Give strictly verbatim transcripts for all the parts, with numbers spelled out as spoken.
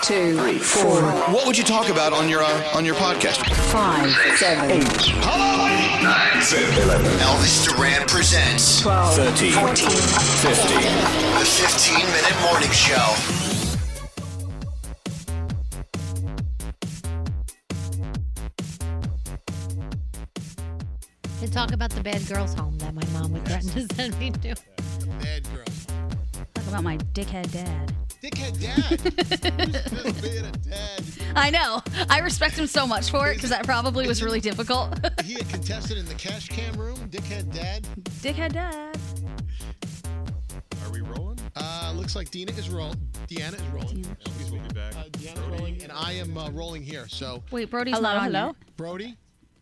two, three, four. What would you talk about on your uh, on your podcast? Five, seven, eight. Hello, nine, ten, eleven. Elvis Duran presents twelve, thirteen, fourteen, fifteen. The fifteen-minute morning show. And talk about the bad girls' home that my mom would threaten to send me to. Bad girls. Talk about my dickhead dad. Dickhead dad. Who's this being a dad? I know. I respect him so much for it because that probably was really difficult. He a contestant in the cash cam room. Dickhead dad. Dickhead dad. Are we rolling? Uh, looks like Dina is rolling. Deanna is rolling. Elvis will be back. Uh, Deanna's rolling, and I am uh, rolling here. So, Wait, Brody's Hello, not on hello. yet. Brody,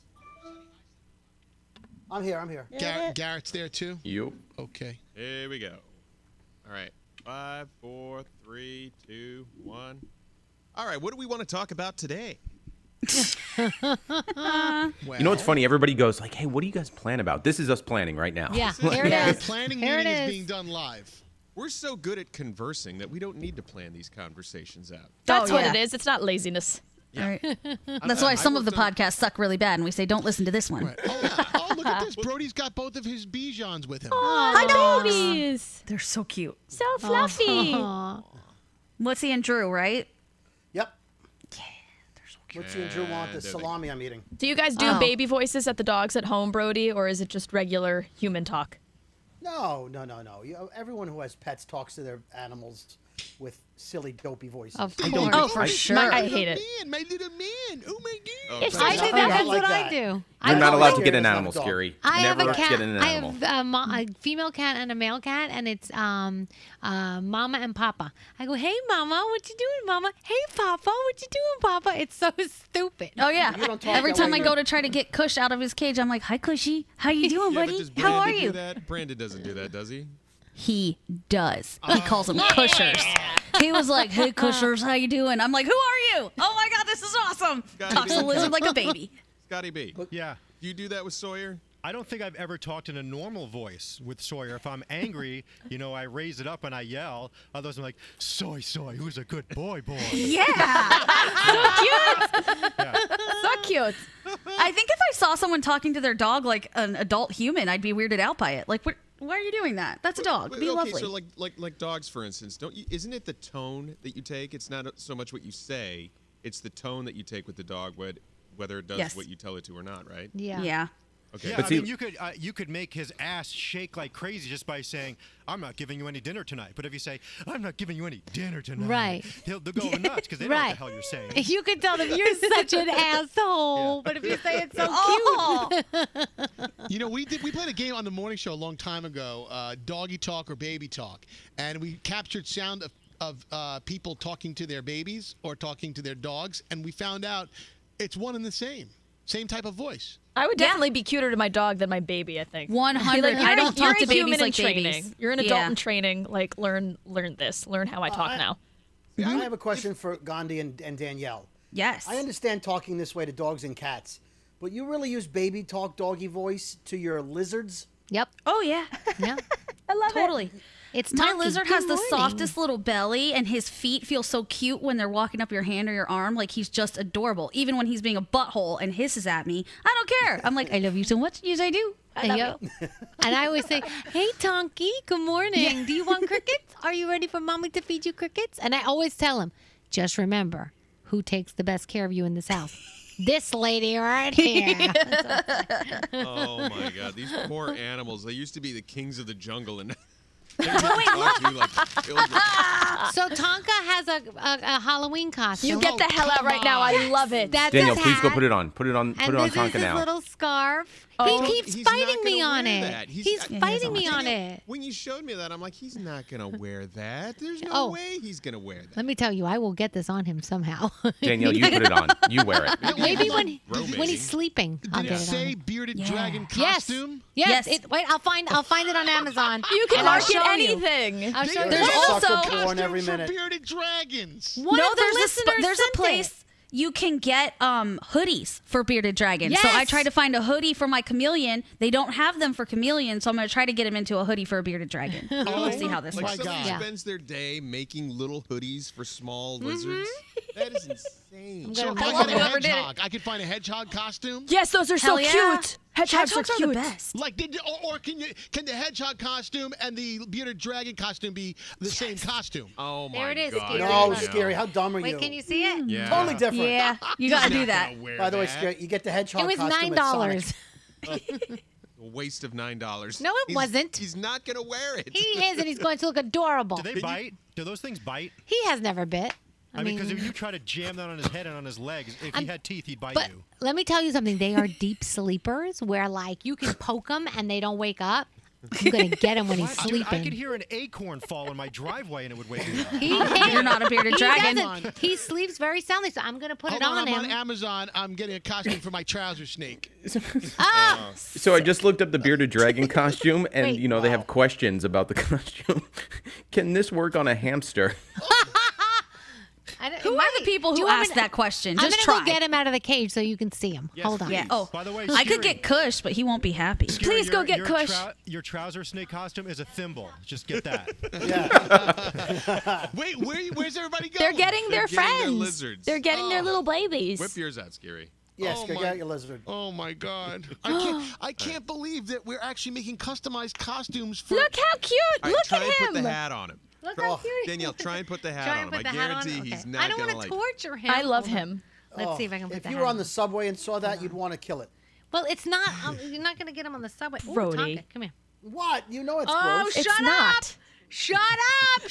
I'm here, I'm here. Garrett, Garrett's there too. Yep. Okay. Here we go. All right. Five, four, three, two, one. All right. What do we want to talk about today? Well, You know what's funny? Everybody goes like, "Hey, what do you guys plan about?" This is us planning right now. Yeah, The here it is. planning Here it meeting is is. being done live. We're so good at conversing that we don't need to plan these conversations out. That's Oh, what yeah. it is. It's not laziness. All right. That's why some of the podcasts suck really bad, and we say, don't listen to this one. Right. Oh, oh, look at this. Brody's got both of his Bijans with him. Hi, babies. They're so cute. So fluffy. Aw. What's and Drew, right? Yep. What's the Drew want? The And, uh, salami I'm eating. Do you guys do Oh. baby voices at the dogs at home, Brody, or is it just regular human talk? No, no, no, no. You know, everyone who has pets talks to their animals with silly, dopey voices. Of I course. Oh, for I- sure. My- I Little hate it. Man, my little man. Oh my god. Oh, I sorry. do Oh, that. not That's like what I that. do. You're I not go allowed like- to get an Scary, animal, it's not a dog. Scary. I have Never a cat. get an I animal. have a, mo- a female cat and a male cat, and it's um, uh, Mama and Papa. I go, hey, Mama, what you doing, Mama? Hey, Papa, what you doing, Papa? It's so stupid. Oh, yeah. You don't talk Every that time way I either. go to try to get Cush out of his cage, I'm like, hi, Cushy. How you doing, Yeah, but buddy? does How are Brandon do you? that? Brandon doesn't do that, does he? He does. He calls them Cushers. He was like, hey, Cushers, how you doing? I'm like, who are you? Oh, my God, this is awesome. Gotta Talks to be. Lizard like a baby. Scotty B. Yeah. Do you do that with Sawyer? I don't think I've ever talked in a normal voice with Sawyer. If I'm angry, you know, I raise it up and I yell. Others I'm like, soy, soy, who's a good boy, boy. Yeah. So cute. I think if I saw someone talking to their dog like an adult human, I'd be weirded out by it. Like, what? Why are you doing that? That's a dog. Wait, Be okay, lovely. so like like like dogs, for instance, don't you? Isn't it the tone that you take? It's not so much what you say; it's the tone that you take with the dog, whether whether it does Yes. what you tell it to or not, right? Yeah. yeah. Okay. Yeah, But I see- mean, you could uh, you could make his ass shake like crazy just by saying, "I'm not giving you any dinner tonight." But if you say, "I'm not giving you any dinner tonight," Right. they'll, they'll go nuts because they don't know what Right. the hell you're saying. You could tell them you're such an asshole, but if you say it's so Oh. cute. You know, we did. We played a game on the morning show a long time ago, uh, Doggy Talk or Baby Talk, and we captured sound of, of uh, people talking to their babies or talking to their dogs, and we found out it's one and the same, same type of voice. I would definitely be cuter to my dog than my baby, I think. one Be hundred. like, I you're don't a- you're talk to a babies human like in babies. training. You're an adult Yeah. in training. Like, learn learn this. Learn how I talk I- now. I have a question for Gandhi and, and Danielle. Yes. I understand talking this way to dogs and cats, but you really use baby talk doggy voice to your lizards? Yep. Oh, yeah. Yeah. I love Totally. It's My Tonky. lizard Good has the morning. softest little belly, and his feet feel so cute when they're walking up your hand or your arm. Like, he's just adorable. Even when he's being a butthole and hisses at me, I don't care. I'm like, I love you so much. Yes, I do. I love Yep. you. And I always say, hey, Tonky, good morning. Do you want crickets? Are you ready for mommy to feed you crickets? And I always tell him, just remember, who takes the best care of you in this house? This lady right here. Oh my God, these poor animals. They used to be the kings of the jungle, and Oh, they talk to you like children. So Tonka has a, a, a Halloween costume. You get the hell out right now. I love it. That's Daniel, his please go hat. put it on. Put it on. Put And it on this is Tonka his now. little scarf. Oh. He keeps He's not fighting me gonna on wear it. that. He's, He's- Yeah, he fighting doesn't me want on it. When you showed me that, I'm like, he's not gonna wear that. There's no Oh. way he's gonna wear that. Let me tell you, I will get this on him somehow. Danielle, you put it on. You wear it. Maybe Hold when on. he, Romating. when he's sleeping, I'll Did get it it on say him. bearded Yeah. dragon Yes. costume? Yes. Yes. It, wait, I'll find. I'll find it on Amazon. You can and I'll market show you. anything. I'll show you. There's There's sucker also- porn every Costumes for minute. bearded dragons. One no, of the there's a sp- listeners there's a sent it. place. you can get um, hoodies for bearded dragons. So I Yes! tried to find a hoodie for my chameleon. They don't have them for chameleon, so I'm going to try to get him into a hoodie for a bearded dragon. We'll see how this Like works. somebody Yeah. spends their day making little hoodies for small Mm-hmm. lizards. That is insane. So if I I love get a whoever did it. hedgehog, I could find a hedgehog costume. Yes, those are Hell so yeah. cute. Hedgehogs, Hedgehogs are are cute. the best. Like, did or, or can you can the hedgehog costume and the bearded dragon costume be the same costume? Oh my There it is, god. Scary. No, Yeah. Scary. How dumb are you? Wait, can you see it? Yeah. Totally different. Yeah, you got to do that. By the way, Scary, you get the hedgehog It was costume nine at Sonic. dollars. A waste of nine dollars. No, it He's- wasn't. He's not gonna wear it. He is, and he's going to look adorable. Do they bite? Do those things bite? He has never bit. I, I mean, because if you try to jam that on his head and on his legs, if I'm- he had teeth, he'd bite But you. let me tell you something. They are deep sleepers where, like, you can poke them and they don't wake up. I'm going to get him when he's Dude, I sleeping. could hear an acorn fall in my driveway and it would wake me up. He can't. You're not a bearded He dragon. doesn't. He sleeps very soundly, so I'm going to put Hold it on, on I'm him. on Amazon. I'm getting a costume for my trouser snake. Ah! So I just looked up the bearded dragon costume, and Wait. you know they have questions about the costume. Can this work on a hamster? I don't- Who it might are the be- people do who you want me ask to- that question? I'm Just gonna try. go get him out of the cage so you can see him. Yes, Hold on. please. Yeah. Oh, By the way, I could Scary, get Kush, but he won't be happy. Scary, Please go your- get your Kush. trou- your trouser snake costume is a thimble. Just get that. Yeah. Wait, where, where's everybody going? They're getting their They're getting their friends. lizards. They're getting their Oh. little babies. Whip yours out, Scary. Yes, Oh go my- get your lizard. Oh my God! I can't. I can't believe that we're actually making customized costumes for. Look how cute. All right, Look try at and him. put the hat on him. Look how Oh. cute he Danielle, is. try and put the hat Try on and him. put I the hat on. guarantee he's Okay. not I don't gonna want like to it. torture him. I love Hold on. him. Let's Oh, see if I can put If the you hat were on. on the subway and saw that, you'd want to kill it. Well, it's not. Um, you're not going to get him on the subway. Ooh, Brody. Tonka, come here. What? You know it's Oh, gross. It's shut not. up! Shut up!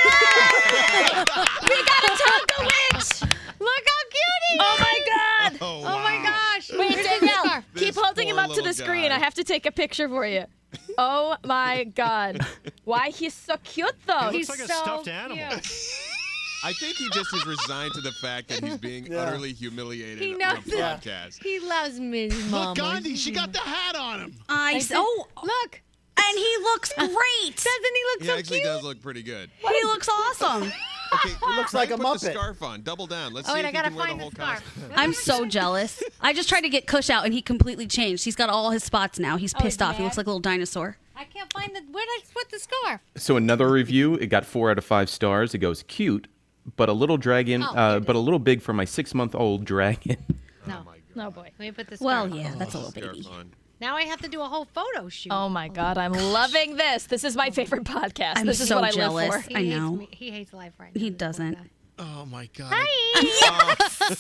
Shut up! We got a Tonka witch. Look how cute he is! Oh my God. Oh, Oh my wow. gosh! Wait, Here's the Danielle, scarf. keep This holding him poor up to the little screen. guy. I have to take a picture for you. Oh my God. Why he's so cute though. He He's looks like a so stuffed animal. cute. I think he just is resigned to the fact that he's being Yeah. utterly humiliated He on knows a it. Yeah. podcast. He loves me, Mama. Look, Gandhi, she got the hat on him. I said- oh, Look, and he looks great. doesn't he look He so actually cute? does look pretty good. He looks awesome. Okay, He looks try like a and put the Muppet. scarf on. Double down. Let's Oh, see wait, if I he gotta can wear the find whole the scarf. costume. I'm so jealous. I just tried to get Kush out, and he completely changed. He's got all his spots now. He's Oh, pissed he's off. He looks mad? like a little dinosaur. I can't find the. Where did I put the scarf? So another review, it got four out of five stars. It goes cute, but a little dragon, Oh, uh, here it but a little big for my six-month-old dragon. No. Oh boy. Let me put the scarf. Well, on. yeah, that's a little Scarf baby. on. Now I have to do a whole photo shoot. Oh my God. I'm loving this. This is my favorite podcast. I'm this is so what I jealous. live for. He I hates know. me. He hates life right now. He this poor doesn't. guy. Oh my God! Hi,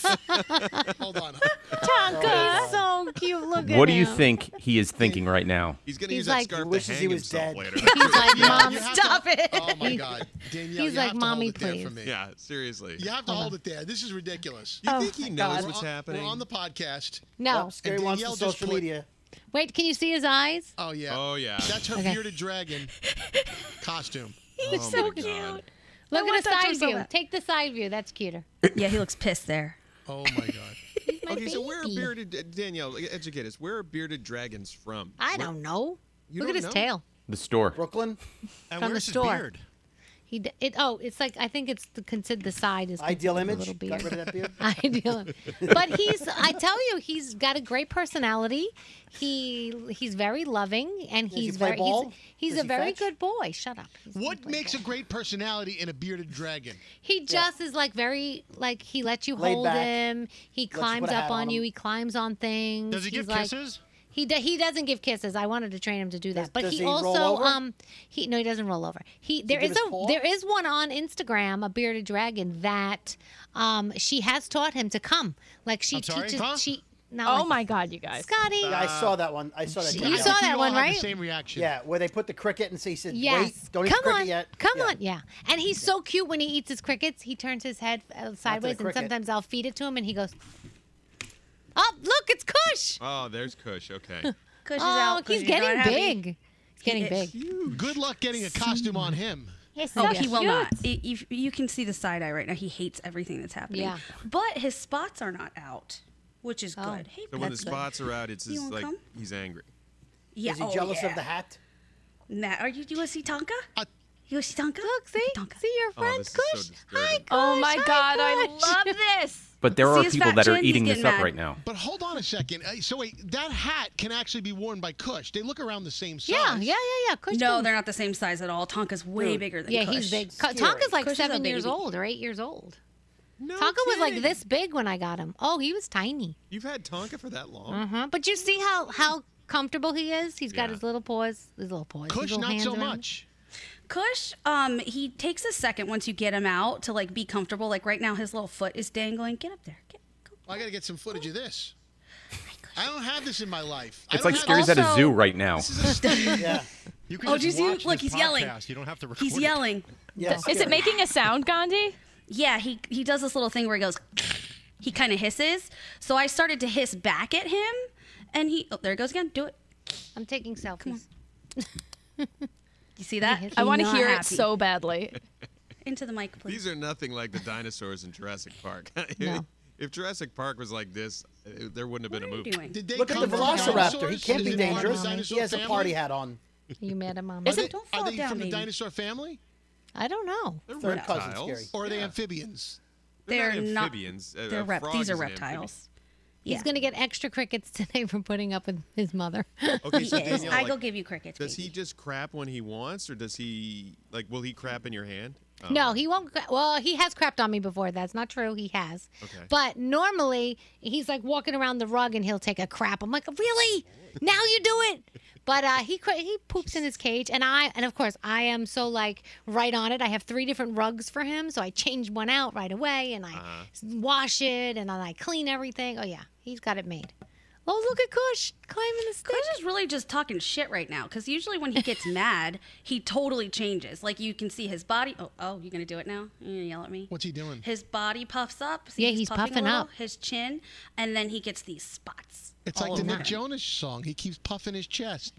Hold on. Tonka. He's so cute. Look at What do you him. think he is thinking right now? He's gonna He's use that like- scarf He to wishes hang he was himself dead. later. He's like, Yeah, Mom, you have stop to- it. Oh my God, Danielle, He's you like, have to "Mommy, hold it there please." for me. Yeah, seriously. You have to hold it there. This is ridiculous. You think he knows God. what's We're on- happening? We're on the podcast. No. Well, Scary And wants Danielle the just social put- media. Wait, can you see his eyes? Oh yeah. Oh yeah. That's her Okay. bearded dragon costume. oh, so my cute. God. Look want at the that side so view. bad. Take the side view. That's cuter. Yeah, he looks pissed there. Oh my God. My Okay, so where are baby. bearded Danielle? Educate us. Where are bearded dragons from? I Where- don't know. You Look don't at his know? tail. The store. Brooklyn. And From the where's his store. beard? He d- it oh it's like I think it's the, considered the side is Ideal considered a image. little Got beard. rid of that beard. Ideal, but he's I tell you he's got a great personality. He he's very loving and he he's play very ball? he's, he's Does a he very fetch? good boy. Shut up. He's gonna What play makes ball. a great personality in a bearded dragon? He just is like very like he lets you Laid hold back. him. He you climbs put a up hat on on you. him. He climbs on things. Does he He's give like, kisses? He do, he doesn't give kisses. I wanted to train him to do that, Does- but does he, he roll also over? um he no he doesn't roll over. He there give is his a paw? there is one on Instagram, a bearded dragon that um she has taught him to come. Like she I'm sorry? teaches Huh? she now Oh like, my God, you guys. Scotty. Yeah, I saw that one. I saw that. You Danielle. saw that We all one, had right? The same reaction. Yeah, where they put the cricket and say, he said, Yes. wait, don't eat Come the cricket on. yet. Come Yeah. on. Yeah. And he's so cute when he eats his crickets. He turns his head uh, sideways, and cricket. sometimes I'll feed it to him, and he goes, "Oh, look, it's Kush." Oh, there's Kush. Okay. Kush is Oh, out. Kush he's is getting not happy. big. He's getting big. Good luck getting a costume on him. He's Oh, so he will cute. not. I- if- you can see the side eye right now. He hates everything that's happening. Yeah. But his spots are not out, which is Oh. good. Hey, So when the that's good. spots are out, it's You just wanna like come? he's angry. Yeah. Is he oh, jealous yeah. of the hat? Nah, are you? Do you want to see Tonka? Uh, You see Tonka? Look, see, Tonka. see your Oh, friend this is Kush. so Hi, disturbing. Kush. Oh my Hi, God, I Kush. love this. But there See are his people fat that are chin? He's eating this getting up mad. right now. But hold on a second. Uh, So wait, that hat can actually be worn by Kush. They look around the same size. Yeah, yeah, yeah, yeah. Kush No, can- they're not the same size at all. Tonka's way Dude. bigger than Yeah, Kush. he's big. Ka- Scary. Tonka's like Kush is a seven years baby. old or eight years old. No Tonka was like kidding. this big when I got him. Oh, he was tiny. You've had Tonka for that long? Uh huh. But you see how how comfortable he is. He's got Yeah. his little paws, his little paws. his Kush, little not hands so around him. much. Kush, um, he takes a second once you get him out to like be comfortable. Like right now, his little foot is dangling. Get up there. Get, go. I got to get some footage of this. I don't have this in my life. I It's don't like have Scary's at a Also- zoo right now. Yeah. You can Oh, just do you see? watch Look, this he's yelling. podcast. You don't have to record He's it. yelling. Yeah. Is it scary. making a sound, Gandhi? Yeah, he he does this little thing where he goes. He kind of hisses. So I started to hiss back at him, and he. Oh, there he goes again. Do it. I'm taking selfies. You see that? He I want to Not hear it happy. so badly. Into the mic, please. These are nothing like the dinosaurs in Jurassic Park. No. If Jurassic Park was like this, uh, there wouldn't have been What a are you movie. doing? Did they Look at the come from Velociraptor. He dinosaurs? can't Is be it part of the dangerous. dinosaur He has a family? party hat on. You mad at mom? Are Isn't- they, Don't are fall they down, from the baby. dinosaur family? I don't know. They're Third cousin, reptiles. Scary. Or are they Yeah. amphibians? They're They're not not- amphibians. Uh, They're a rep- frog These is are an amphibian. reptiles. He's Yeah. gonna get extra crickets today for putting up with his mother. Okay, He so is. Danielle, I like, go give you crickets. does he baby. just crap when he wants, or does he like? Will he crap in your hand? Oh. No, he won't. cra- Well, he has crapped on me before. That's not true. He has. Okay. But normally, he's like walking around the rug and he'll take a crap. I'm like, really? Now you do it? But uh, he cra- he poops in his cage, and I and of course I am so like right on it. I have three different rugs for him, so I change one out right away, and I Uh-huh. s- wash it, and then I clean everything. Oh yeah, he's got it made. Oh, look at Kush climbing the stick. Kush is really just talking shit right now because usually when he gets mad, he totally changes. Like you can see his body. Oh, oh, you're gonna do it now? You're gonna yell at me? What's he doing? His body puffs up. See, Yeah, he's puffing a puffing little, up. His chin, and then he gets these spots. It's all like the over Nick him. Jonas song. He keeps puffing his chest.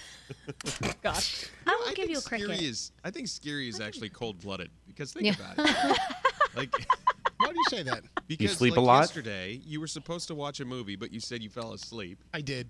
Gosh. I will I give think you a cricket. Scary is, I think Scary is actually cold-blooded because think Yeah. about it. Like, Why do you say that? because sleep like a lot? yesterday, you were supposed to watch a movie, but you said you fell asleep. I did.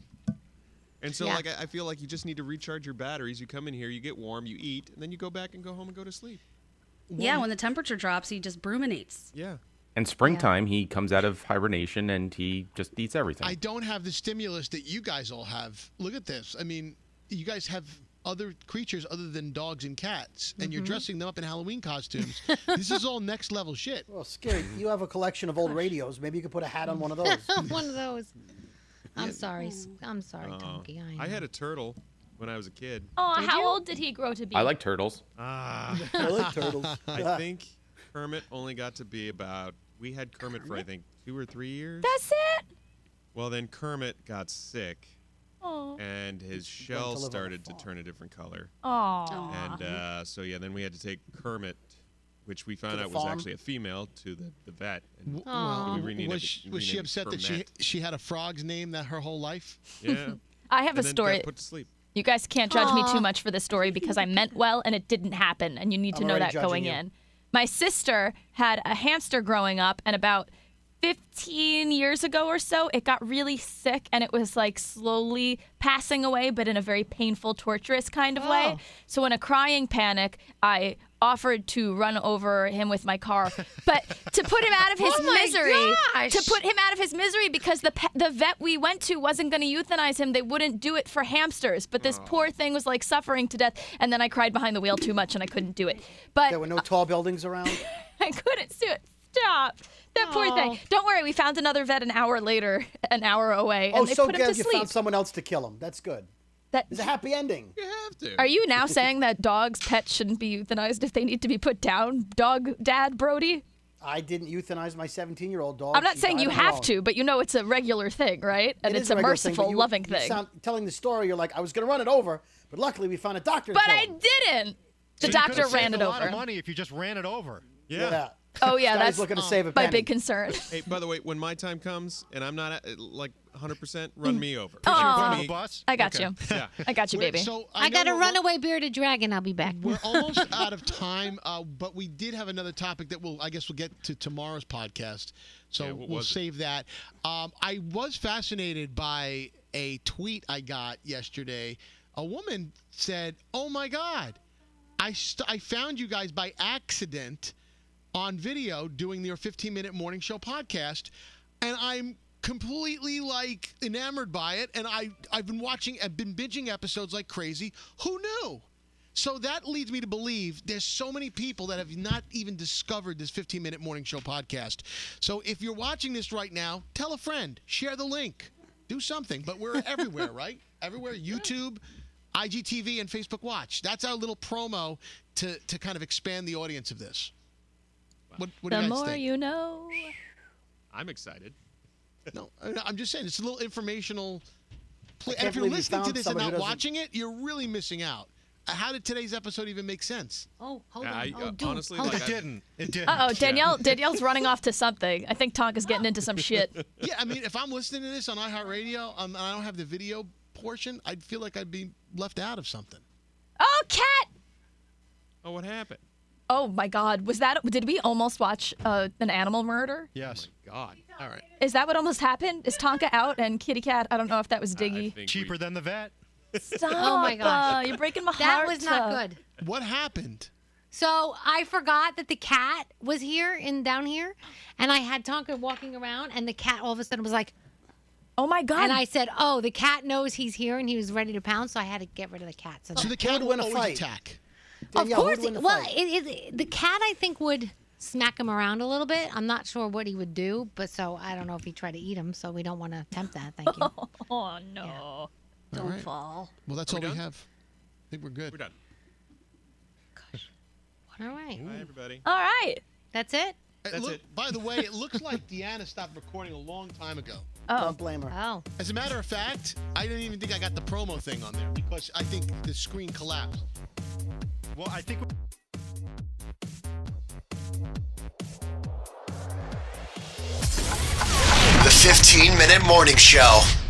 And so, Yeah. like, I I feel like you just need to recharge your batteries. You come in here, you get warm, you eat, and then you go back and go home and go to sleep. Yeah, when the temperature drops, he just bruminates. Yeah. And springtime, he comes out of hibernation and he just eats everything. I don't have the stimulus that you guys all have. Look at this. I mean, you guys have other creatures other than dogs and cats, and you're dressing them up in Halloween costumes. This is all next level shit. Well, Scary, you have a collection of old radios. Maybe you could put a hat on one of those. One of those. I'm sorry. s- I'm sorry, Uh, Tonky. I, I am. had a turtle when I was a kid. Oh, Did how you? old did he grow to be? I like turtles. Ah. I like turtles. I think Kermit only got to be about. We had Kermit, for I think two or three years. That's it. Well, then Kermit got sick, Oh. and his went to shell live on a started to farm. turn a different color. Oh. And uh, so yeah, then we had to take Kermit, which we found the out was farm? actually a female, to the, the vet. And Aw. we renamed was it- she, was she renamed it upset that she Kermit. she had a frog's name that her whole life? Yeah. I have and a then story. got put to sleep. You guys can't judge me Aw. too much for this story because I meant well and it didn't happen, and you need to I'm know already that judging going you. in. My sister had a hamster growing up, and about fifteen years ago or so, it got really sick and it was like slowly passing away, but in a very painful, torturous kind of way. Oh. So, in a crying panic, I offered to run over him with my car, but to put him out of his Oh my misery, gosh. to put him out of his misery because the pe- the vet we went to wasn't going to euthanize him. They wouldn't do it for hamsters, but this poor thing was like suffering to death. And then I cried behind the wheel too much and I couldn't do it. But There were no tall buildings around. I couldn't do it. Stop. That poor thing. Don't worry, we found another vet an hour later, an hour away, and Oh, they so put him glad to you sleep. found someone else to kill him. That's good. That It's a happy ending. You have to. Are you now saying that dogs, pets shouldn't be euthanized if they need to be put down? Dog dad Brody? I didn't euthanize my seventeen-year-old dog. I'm not She saying died you on her have own. to, but you know it's a regular thing, right? And It it's is a regular thing, but merciful, you- loving you thing. sound- telling the story, you're like, I was going to run it over, but luckily we found a doctor. to But kill I him. didn't. The So you doctor could've ran saved it a lot over. of money if you just ran it over. Yeah. Yeah. Oh yeah, This guy's that's looking to save a my penny. big concern. Hey, by the way, when my time comes and I'm not at, like one hundred percent, run me over. Aw. Put Put on me- the bus. I got Okay. you. Yeah. I got you, Wait, baby. So I know got a we're- runaway bearded dragon. I'll be back. We're almost out of time, uh, but we did have another topic that we'll, I guess, we'll get to tomorrow's podcast. So Yeah, what we'll was it? save that. Um, I was fascinated by a tweet I got yesterday. A woman said, "Oh my God, I st- I found you guys by accident on video doing your fifteen minute morning show podcast, and I'm completely like enamored by it. And I I've been watching, I've been binging episodes like crazy. Who knew? So that leads me to believe there's so many people that have not even discovered this fifteen minute morning show podcast. So if you're watching this right now, tell a friend, share the link, do something. But we're everywhere, right? Everywhere, YouTube, I G T V, and Facebook Watch. That's our little promo to, to kind of expand the audience of this. What, what do The you guys more think? you know. I'm excited. No, I- I'm just saying, it's a little informational. Pl- I and can't if you're believe you listening to found this and somebody not who doesn't- watching it, you're really missing out. Uh, How did today's episode even make sense? Oh, hold I- on. I- oh, uh, dude, honestly, hold like, on. It didn't. It didn't. Uh oh, Yeah. Danielle. Danielle's running off to something. I think Tonka's getting into some shit. Yeah, I mean, if I'm listening to this on iHeartRadio um, and I don't have the video portion, I'd feel like I'd be left out of something. Oh, cat! Oh, what happened? Oh my God, was that? Did we almost watch uh, an animal murder? Yes. God. All right. Is that what almost happened? Is Tonka out and Kitty Cat? I don't know if that was I Diggy. think Cheaper we- than the vet. Stop! Oh my gosh. uh, you're breaking my That heart. was not uh, good. What happened? So I forgot that the cat was here in down here, and I had Tonka walking around, and the cat all of a sudden was like, Oh my God! and I said, "Oh, the cat knows he's here, and he was ready to pounce." So I had to get rid of the cat. So, So that- the cat would will win a always fight? attack. of Danielle, course, who'd win he- the well, fight? it, it, the cat I think would smack him around a little bit. I'm not sure what he would do, but so I don't know if he tried to eat him. So we don't want to attempt that. Thank you. oh no! Don't right. fall. Well, that's Are all we we done? have. I think we're good. We're done. All right, Bye, everybody. All right. that's it. Uh, That's look, it. By the way, it looks like Deanna stopped recording a long time ago. Oh, Don't blame her. Oh, As a matter of fact, I didn't even think I got the promo thing on there because I think the screen collapsed. Well, I think. The fifteen minute morning show.